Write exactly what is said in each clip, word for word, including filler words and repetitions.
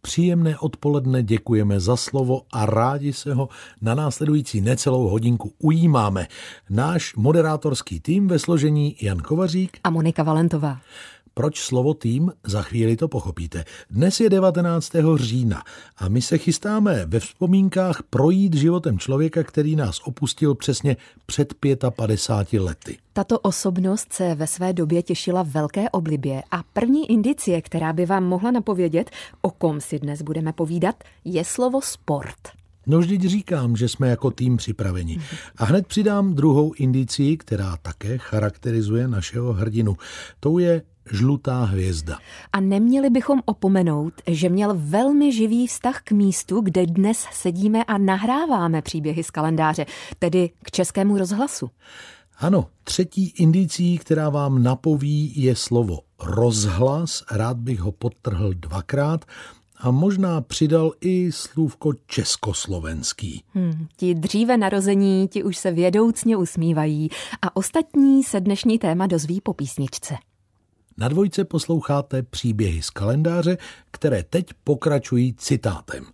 Příjemné odpoledne, děkujeme za slovo a rádi se ho na následující necelou hodinku ujímáme. Náš moderátorský tým ve složení Jan Kovařík a Monika Valentová. Proč slovo tým? Za chvíli to pochopíte. Dnes je devatenáctého října a my se chystáme ve vzpomínkách projít životem člověka, který nás opustil přesně před padesáti pěti lety. Tato osobnost se ve své době těšila velké oblibě a první indicie, která by vám mohla napovědět, o kom si dnes budeme povídat, je slovo sport. No vždyť říkám, že jsme jako tým připraveni. A hned přidám druhou indicii, která také charakterizuje našeho hrdinu. Tou je žlutá hvězda. A neměli bychom opomenout, že měl velmi živý vztah k místu, kde dnes sedíme a nahráváme příběhy z kalendáře, tedy k Českému rozhlasu. Ano, třetí indicí, která vám napoví, je slovo rozhlas. Rád bych ho podtrhl dvakrát a možná přidal i slůvko československý. Hmm, ti dříve narození, ti už se vědoucně usmívají a ostatní se dnešní téma dozví po písničce. Na dvojce posloucháte příběhy z kalendáře, které teď pokračují citátem.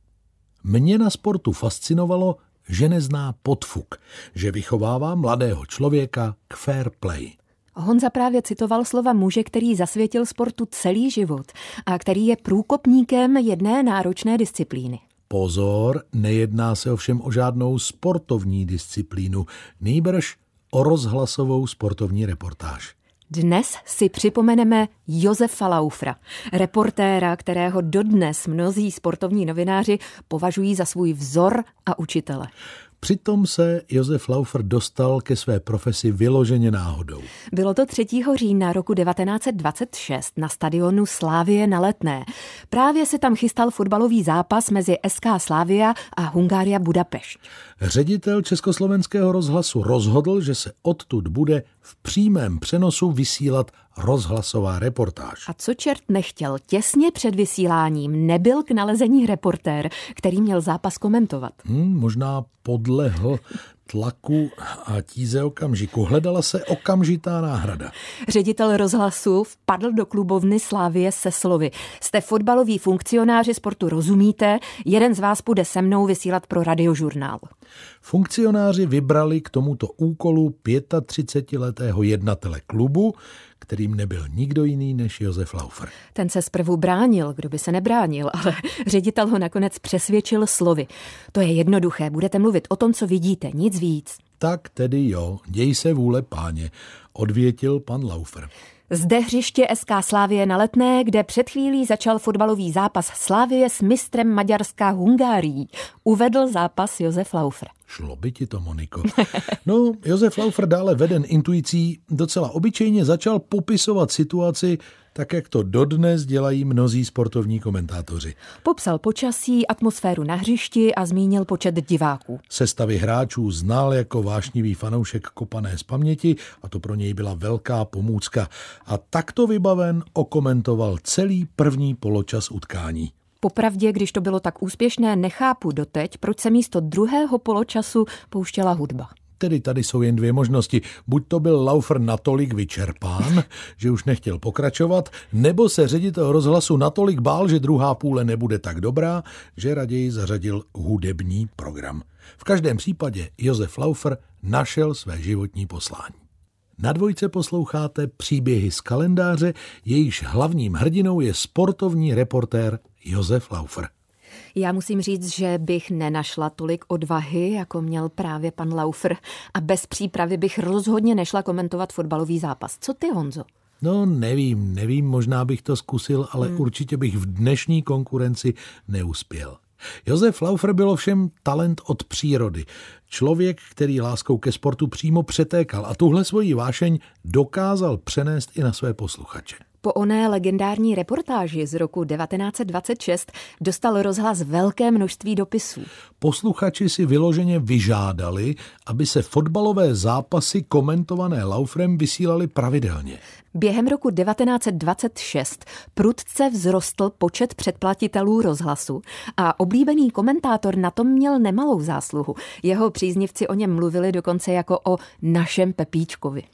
Mě na sportu fascinovalo, že nezná podfuk, že vychovává mladého člověka k fair play. Honza právě citoval slova muže, který zasvětil sportu celý život a který je průkopníkem jedné náročné disciplíny. Pozor, nejedná se ovšem o žádnou sportovní disciplínu, nýbrž o rozhlasovou sportovní reportáž. Dnes si připomeneme Josefa Laufra, reportéra, kterého dodnes mnozí sportovní novináři považují za svůj vzor a učitele. Přitom se Josef Laufer dostal ke své profesi vyloženě náhodou. Bylo to třetího října roku devatenáct set dvacet šest na stadionu Slavie na Letné. Právě se tam chystal fotbalový zápas mezi S K Slavia a Hungaria Budapešť. Ředitel Československého rozhlasu rozhodl, že se odtud bude v přímém přenosu vysílat rozhlasová reportáž. A co čert nechtěl, těsně před vysíláním nebyl k nalezení reportér, který měl zápas komentovat. Hmm, možná podlehl tlaku a tíze okamžiku. Hledala se okamžitá náhrada. Ředitel rozhlasu vpadl do klubovny Slavie se slovy. Jste fotbaloví funkcionáři, sportu rozumíte, jeden z vás půjde se mnou vysílat pro radiožurnál. Funkcionáři vybrali k tomuto úkolu třicetiletého jednatele klubu, kterým nebyl nikdo jiný než Josef Laufer. Ten se zprvu bránil, kdo by se nebránil, ale ředitel ho nakonec přesvědčil slovy. To je jednoduché, budete mluvit o tom, co vidíte, nic víc. Tak tedy jo, děj se vůle páně, odvětil pan Laufer. Zde hřiště S K Slavie na Letné, kde před chvílí začal fotbalový zápas Slavie s mistrem Maďarska Hungárií. Uvedl zápas Josef Laufer. Šlo by ti to, Moniko. No, Josef Laufer dále veden intuicí docela obyčejně začal popisovat situaci tak, jak to dodnes dělají mnozí sportovní komentátoři. Popsal počasí, atmosféru na hřišti a zmínil počet diváků. Sestavy hráčů znal jako vášnivý fanoušek kopané z paměti a to pro něj byla velká pomůcka. A takto vybaven okomentoval celý první poločas utkání. Popravdě, když to bylo tak úspěšné, nechápu doteď, proč se místo druhého poločasu pouštěla hudba. Tedy tady jsou jen dvě možnosti. Buď to byl Laufer natolik vyčerpán, že už nechtěl pokračovat, nebo se ředitel rozhlasu natolik bál, že druhá půle nebude tak dobrá, že raději zařadil hudební program. V každém případě Josef Laufer našel své životní poslání. Na dvojce posloucháte příběhy z kalendáře, jejíž hlavním hrdinou je sportovní reportér Josef Laufer. Já musím říct, že bych nenašla tolik odvahy, jako měl právě pan Laufer, a bez přípravy bych rozhodně nešla komentovat fotbalový zápas. Co ty, Honzo? No nevím, nevím, možná bych to zkusil, ale hmm. určitě bych v dnešní konkurenci neuspěl. Josef Laufer byl ovšem talent od přírody. Člověk, který láskou ke sportu přímo přetékal a tuhle svoji vášeň dokázal přenést i na své posluchače. Po oné legendární reportáži z roku devatenáct set dvacet šest dostal rozhlas velké množství dopisů. Posluchači si vyloženě vyžádali, aby se fotbalové zápasy komentované Lauferem vysílaly pravidelně. Během roku devatenáct set dvacet šest prudce vzrostl počet předplatitelů rozhlasu a oblíbený komentátor na tom měl nemalou zásluhu. Jeho příznivci o něm mluvili dokonce jako o našem Pepíčkovi.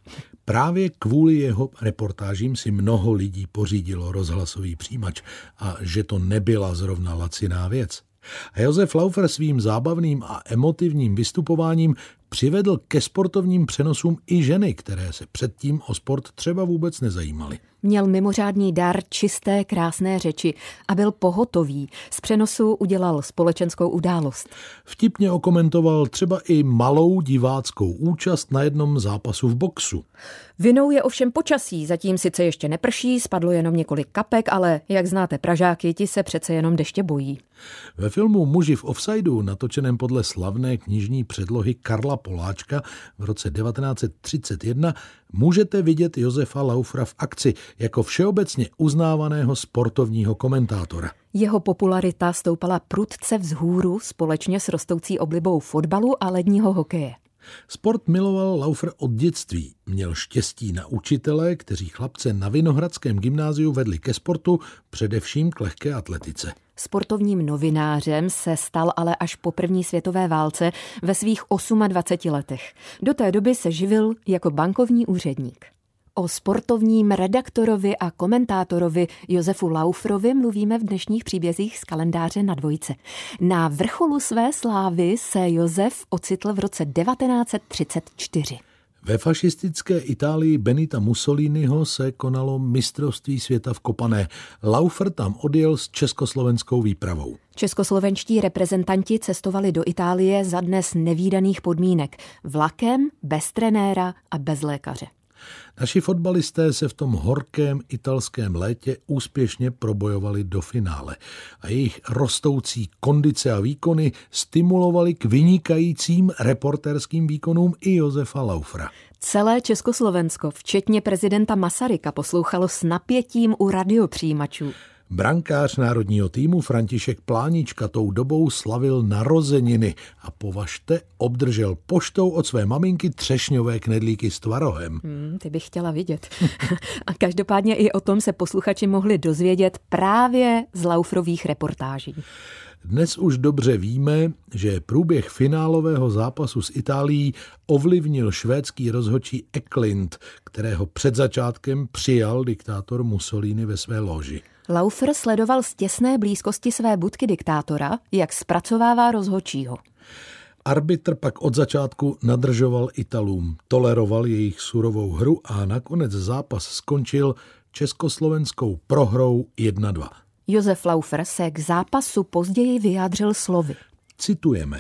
Právě kvůli jeho reportážím si mnoho lidí pořídilo rozhlasový přijímač a že to nebyla zrovna laciná věc. A Josef Laufer svým zábavným a emotivním vystupováním přivedl ke sportovním přenosům i ženy, které se předtím o sport třeba vůbec nezajímaly. Měl mimořádný dar čisté, krásné řeči a byl pohotový. Z přenosu udělal společenskou událost. Vtipně okomentoval třeba i malou diváckou účast na jednom zápasu v boxu. Vinou je ovšem počasí, zatím sice ještě neprší, spadlo jenom několik kapek, ale jak znáte Pražáky, ti se přece jenom deště bojí. Ve filmu Muži v offsideu, natočeném podle slavné knižní předlohy Karla Poláčka v roce devatenáct set třicet jedna, můžete vidět Josefa Laufera v akci jako všeobecně uznávaného sportovního komentátora. Jeho popularita stoupala prudce vzhůru společně s rostoucí oblibou fotbalu a ledního hokeje. Sport miloval Laufer od dětství. Měl štěstí na učitele, kteří chlapce na Vinohradském gymnáziu vedli ke sportu, především k lehké atletice. Sportovním novinářem se stal ale až po první světové válce ve svých dvaceti osmi letech. Do té doby se živil jako bankovní úředník. O sportovním redaktorovi a komentátorovi Josefu Lauferovi mluvíme v dnešních příbězích z kalendáře na dvojce. Na vrcholu své slávy se Josef ocitl v roce devatenáct set třicet čtyři. Ve fašistické Itálii Benita Mussoliniho se konalo mistrovství světa v kopané. Laufer tam odjel s československou výpravou. Českoslovenští reprezentanti cestovali do Itálie za dnes nevídaných podmínek. Vlakem, bez trenéra a bez lékaře. Naši fotbalisté se v tom horkém italském létě úspěšně probojovali do finále a jejich rostoucí kondice a výkony stimulovali k vynikajícím reportérským výkonům i Josefa Laufera. Celé Československo, včetně prezidenta Masaryka, poslouchalo s napětím u radiopřijímačů. Brankář národního týmu František Plánička tou dobou slavil narozeniny a považte, obdržel poštou od své maminky třešňové knedlíky s tvarohem. Hmm, ty bych chtěla vidět. A každopádně i o tom se posluchači mohli dozvědět právě z Lauferových reportáží. Dnes už dobře víme, že průběh finálového zápasu s Itálií ovlivnil švédský rozhodčí Eklund, kterého před začátkem přijal diktátor Mussolini ve své loži. Laufer sledoval z těsné blízkosti své budky diktátora, jak zpracovává rozhodčího. Arbitr pak od začátku nadržoval Italům, toleroval jejich surovou hru a nakonec zápas skončil československou prohrou jedna dva. Josef Laufer se k zápasu později vyjádřil slovy. Citujeme.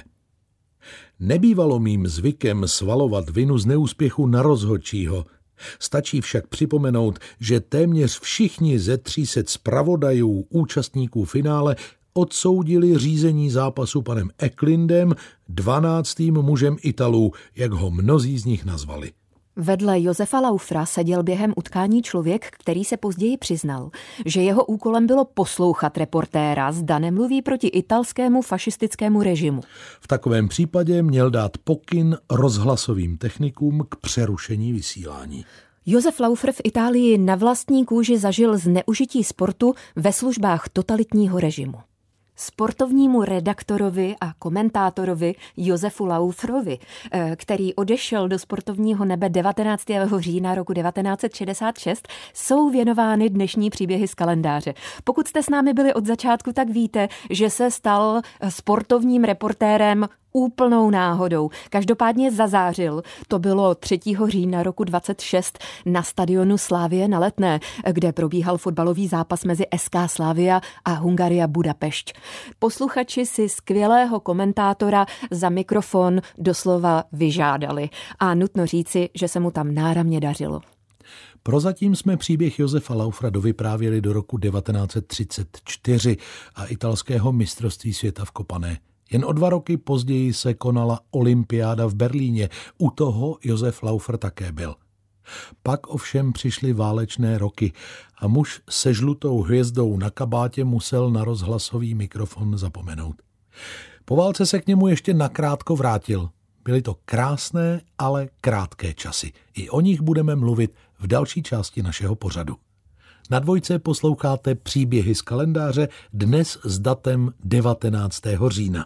Nebývalo mým zvykem svalovat vinu z neúspěchu na rozhodčího. Stačí však připomenout, že téměř všichni ze tří set zpravodajů účastníků finále odsoudili řízení zápasu panem Eklundem, dvanáctým mužem Italů, jak ho mnozí z nich nazvali. Vedle Josefa Laufera seděl během utkání člověk, který se později přiznal, že jeho úkolem bylo poslouchat reportéra, zda nemluví proti italskému fašistickému režimu. V takovém případě měl dát pokyn rozhlasovým technikům k přerušení vysílání. Josef Laufer v Itálii na vlastní kůži zažil zneužití sportu ve službách totalitního režimu. Sportovnímu redaktorovi a komentátorovi Josefu Lauferovi, který odešel do sportovního nebe devatenáctého října roku devatenáct set šedesát šest, jsou věnovány dnešní příběhy z kalendáře. Pokud jste s námi byli od začátku, tak víte, že se stal sportovním reportérem úplnou náhodou. Každopádně zazářil. To bylo třetího října roku dvacet šest na stadionu Slavie na Letné, kde probíhal fotbalový zápas mezi S K Slavia a Hungaria Budapešť. Posluchači si skvělého komentátora za mikrofon doslova vyžádali a nutno říci, že se mu tam náramně dařilo. Prozatím jsme příběh Josefa Laufera dovyprávěli do roku devatenáct set třicet čtyři a italského mistrovství světa v kopané. Jen o dva roky později se konala olympiáda v Berlíně. U toho Josef Laufer také byl. Pak ovšem přišly válečné roky a muž se žlutou hvězdou na kabátě musel na rozhlasový mikrofon zapomenout. Po válce se k němu ještě nakrátko vrátil. Byly to krásné, ale krátké časy. I o nich budeme mluvit v další části našeho pořadu. Na dvojce posloucháte příběhy z kalendáře dnes s datem devatenáctého října.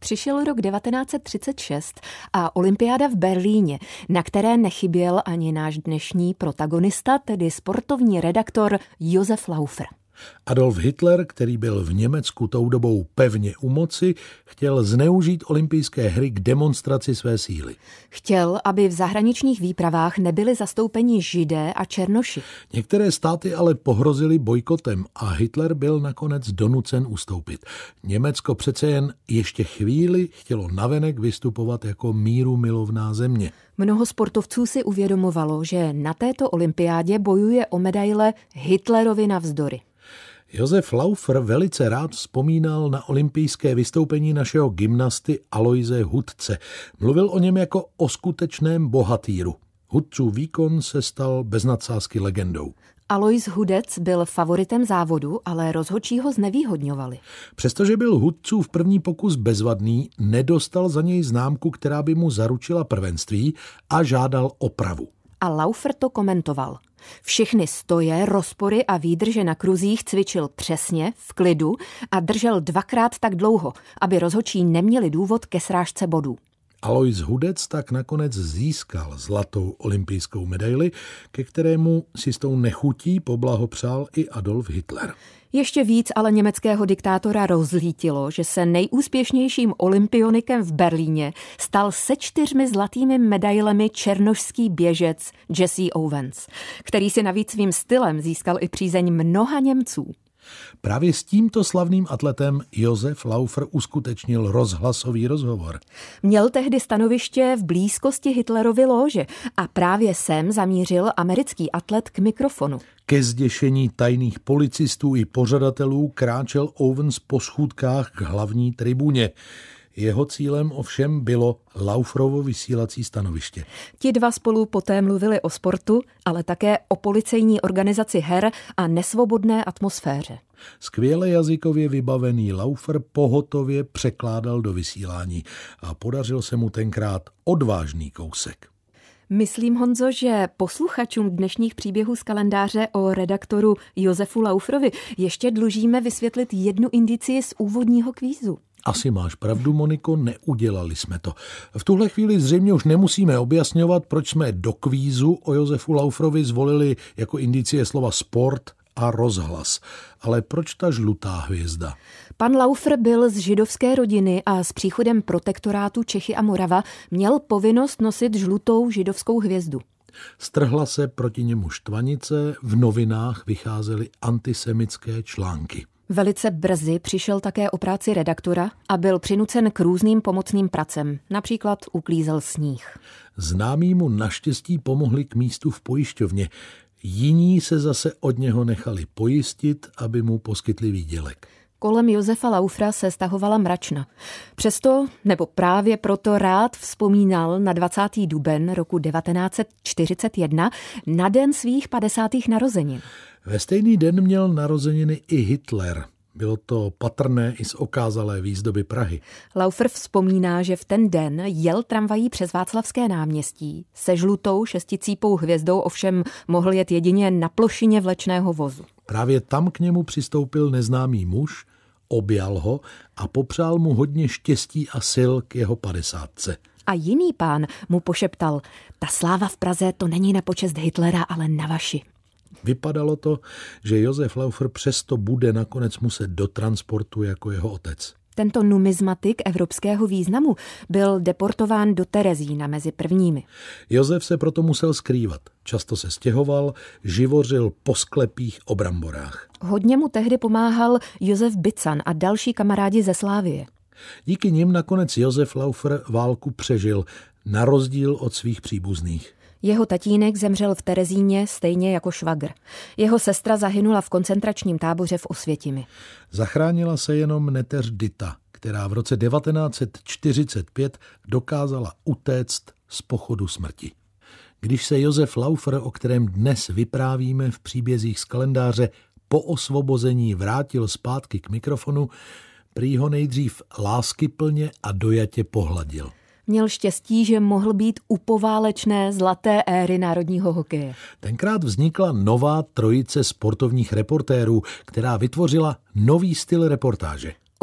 Přišel rok devatenáct set třicet šest a olympiáda v Berlíně, na které nechyběl ani náš dnešní protagonista, tedy sportovní redaktor Josef Laufer. Adolf Hitler, který byl v Německu tou dobou pevně u moci, chtěl zneužít olympijské hry k demonstraci své síly. Chtěl, aby v zahraničních výpravách nebyli zastoupeni Židé a Černoši. Některé státy ale pohrozily bojkotem a Hitler byl nakonec donucen ustoupit. Německo přece jen ještě chvíli chtělo navenek vystupovat jako mírumilovná země. Mnoho sportovců si uvědomovalo, že na této olympiádě bojuje o medaile Hitlerovi navzdory. Josef Laufer velice rád vzpomínal na olympijské vystoupení našeho gymnasty Aloise Hudce. Mluvil o něm jako o skutečném bohatýru. Hudcův výkon se stal bez nadsázky legendou. Alois Hudec byl favoritem závodu, ale rozhodčí ho znevýhodňovali. Přestože byl Hudcův první pokus bezvadný, nedostal za něj známku, která by mu zaručila prvenství, a žádal opravu. A Laufer to komentoval. Všechny stoje, rozpory a výdrže na kruzích cvičil přesně, v klidu a držel dvakrát tak dlouho, aby rozhodčí neměli důvod ke srážce bodů. Alois Hudec tak nakonec získal zlatou olympijskou medaili, ke kterému si s tou nechutí poblahopřál i Adolf Hitler. Ještě víc ale německého diktátora rozlítilo, že se nejúspěšnějším olympionikem v Berlíně stal se čtyřmi zlatými medailemi černošský běžec Jesse Owens, který si navíc svým stylem získal i přízeň mnoha Němců. Právě s tímto slavným atletem Josef Laufer uskutečnil rozhlasový rozhovor. Měl tehdy stanoviště v blízkosti Hitlerovy lóže a právě sem zamířil americký atlet k mikrofonu. Ke zděšení tajných policistů i pořadatelů kráčel Owens po schůdkách k hlavní tribuně. Jeho cílem ovšem bylo Lauferovo vysílací stanoviště. Ti dva spolu poté mluvili o sportu, ale také o policejní organizaci her a nesvobodné atmosféře. Skvěle jazykově vybavený Laufer pohotově překládal do vysílání a podařil se mu tenkrát odvážný kousek. Myslím, Honzo, že posluchačům dnešních příběhů z kalendáře o redaktoru Josefu Lauferovi ještě dlužíme vysvětlit jednu indicii z úvodního kvízu. Asi máš pravdu, Moniko, neudělali jsme to. V tuhle chvíli zřejmě už nemusíme objasňovat, proč jsme do kvízu o Josefu Lauferovi zvolili jako indicie slova sport a rozhlas. Ale proč ta žlutá hvězda? Pan Laufer byl z židovské rodiny a s příchodem protektorátu Čechy a Morava měl povinnost nosit žlutou židovskou hvězdu. Strhla se proti němu štvanice, v novinách vycházely antisemické články. Velice brzy přišel také o práci redaktora a byl přinucen k různým pomocným pracem. Například uklízel sníh. Známí mu naštěstí pomohli k místu v pojišťovně. Jiní se zase od něho nechali pojistit, aby mu poskytli výdělek. Kolem Josefa Laufera se stahovala mračna. Přesto, nebo právě proto rád vzpomínal na dvacátého dubna roku devatenáct set čtyřicet jedna, na den svých padesátých narozenin. Ve stejný den měl narozeniny i Hitler. Bylo to patrné i z okázalé výzdoby Prahy. Laufer vzpomíná, že v ten den jel tramvají přes Václavské náměstí. Se žlutou šesticípou hvězdou ovšem mohl jet jedině na plošině vlečného vozu. Právě tam k němu přistoupil neznámý muž, objal ho a popřál mu hodně štěstí a sil k jeho padesátce. A jiný pán mu pošeptal, ta sláva v Praze to není na počest Hitlera, ale na vaši. Vypadalo to, že Josef Laufer přesto bude nakonec muset do transportu jako jeho otec. Tento numizmatik evropského významu byl deportován do Terezína mezi prvními. Josef se proto musel skrývat. Často se stěhoval, živořil po sklepích o bramborách. Hodně mu tehdy pomáhal Josef Bican a další kamarádi ze Slávie. Díky nim nakonec Josef Laufer válku přežil, na rozdíl od svých příbuzných. Jeho tatínek zemřel v Terezíně stejně jako švagr. Jeho sestra zahynula v koncentračním táboře v Osvětimi. Zachránila se jenom neteř Dita, která v roce devatenáct set čtyřicet pět dokázala utéct z pochodu smrti. Když se Josef Laufer, o kterém dnes vyprávíme v příbězích z kalendáře, po osvobození vrátil zpátky k mikrofonu, prý ho nejdřív láskyplně a dojatě pohladil. Měl štěstí, že mohl být u poválečné zlaté éry národního hokeje. Tenkrát vznikla nová trojice sportovních reportérů, která vytvořila nový styl reportáže.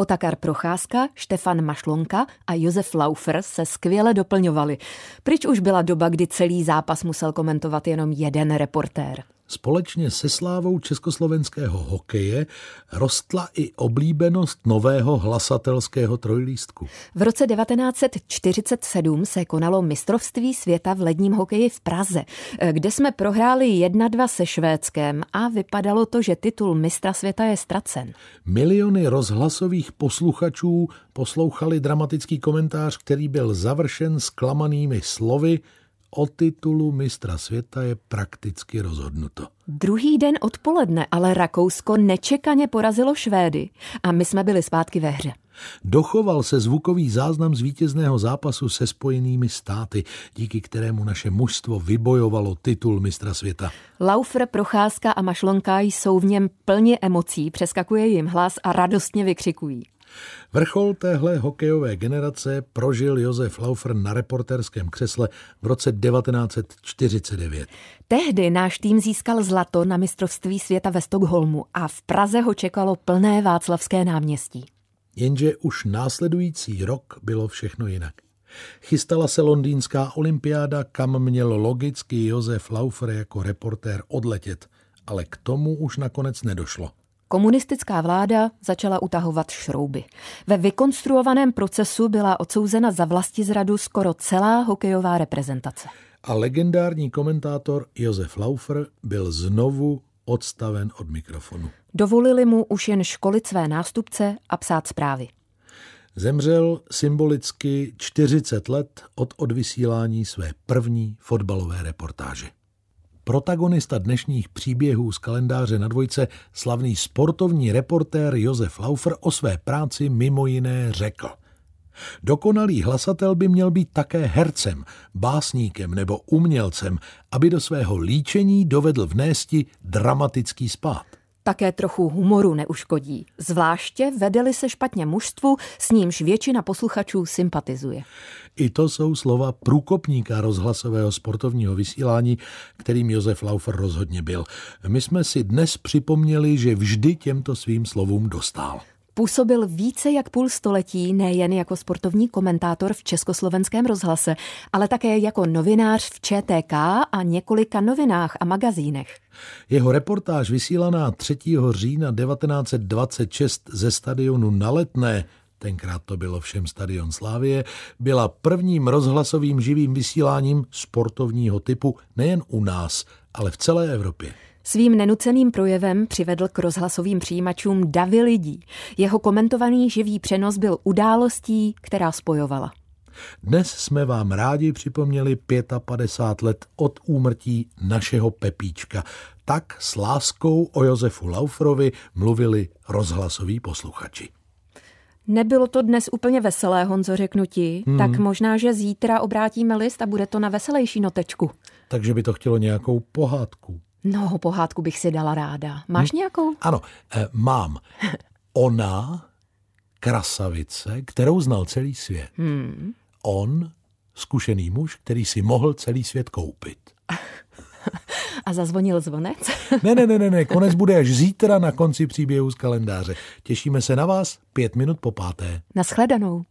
Otakar Procházka, Štefan Mašlonka a Josef Laufer se skvěle doplňovali. Pryč už byla doba, kdy celý zápas musel komentovat jenom jeden reportér. Společně se slávou československého hokeje rostla i oblíbenost nového hlasatelského trojlístku. V roce devatenáct set čtyřicet sedm se konalo mistrovství světa v ledním hokeji v Praze, kde jsme prohráli jedna dva se Švédskem a vypadalo to, že titul mistra světa je ztracen. Miliony rozhlasových posluchačů poslouchali dramatický komentář, který byl završen zklamanými slovy: o titulu mistra světa je prakticky rozhodnuto. Druhý den odpoledne ale Rakousko nečekaně porazilo Švédy a my jsme byli zpátky ve hře. Dochoval se zvukový záznam z vítězného zápasu se Spojenými státy, díky kterému naše mužstvo vybojovalo titul mistra světa. Laufer, Procházka a Mašlonka jsou v něm plně emocí, přeskakuje jim hlas a radostně vykřikují. Vrchol téhle hokejové generace prožil Josef Laufer na reportérském křesle v roce devatenáct set čtyřicet devět. Tehdy náš tým získal zlato na mistrovství světa ve Stockholmu a v Praze ho čekalo plné Václavské náměstí. Jenže už následující rok bylo všechno jinak. Chystala se londýnská olympiáda, kam měl logicky Josef Laufer jako reportér odletět, ale k tomu už nakonec nedošlo. Komunistická vláda začala utahovat šrouby. Ve vykonstruovaném procesu byla odsouzena za vlastizradu skoro celá hokejová reprezentace. A legendární komentátor Josef Laufer byl znovu odstaven od mikrofonu. Dovolili mu už jen školit své nástupce a psát zprávy. Zemřel symbolicky čtyřicet let od odvysílání své první fotbalové reportáže. Protagonista dnešních příběhů z kalendáře na dvojce, slavný sportovní reportér Josef Laufer, o své práci mimo jiné řekl: dokonalý hlasatel by měl být také hercem, básníkem nebo umělcem, aby do svého líčení dovedl vnésti dramatický spád. Také trochu humoru neuškodí, zvláště vedeli se špatně mužstvu, s nímž většina posluchačů sympatizuje. I to jsou slova průkopníka rozhlasového sportovního vysílání, kterým Josef Laufer rozhodně byl. My jsme si dnes připomněli, že vždy těmto svým slovům dostál. Působil více jak půl století nejen jako sportovní komentátor v Československém rozhlase, ale také jako novinář v Č T K a několika novinách a magazínech. Jeho reportáž vysílaná třetího října devatenáct set dvacet šest ze stadionu na Letné, tenkrát to bylo všem stadion Slavie, byla prvním rozhlasovým živým vysíláním sportovního typu nejen u nás, ale v celé Evropě. Svým nenuceným projevem přivedl k rozhlasovým přijímačům davy lidí. Jeho komentovaný živý přenos byl událostí, která spojovala. Dnes jsme vám rádi připomněli padesát pět let od úmrtí našeho Pepíčka. Tak s láskou o Josefu Lauferovi mluvili rozhlasoví posluchači. Nebylo to dnes úplně veselé, Honzo, řeknu ti, hmm. tak možná, že zítra obrátíme list a bude to na veselější notečku. Takže by to chtělo nějakou pohádku. No, pohádku bych si dala ráda. Máš hm? nějakou? Ano, eh, mám. Ona, krasavice, kterou znal celý svět. Hmm. On, zkušený muž, který si mohl celý svět koupit. A zazvonil zvonec? ne, ne, ne, ne, ne, konec bude až zítra na konci příběhu z kalendáře. Těšíme se na vás pět minut po páté. Nashledanou.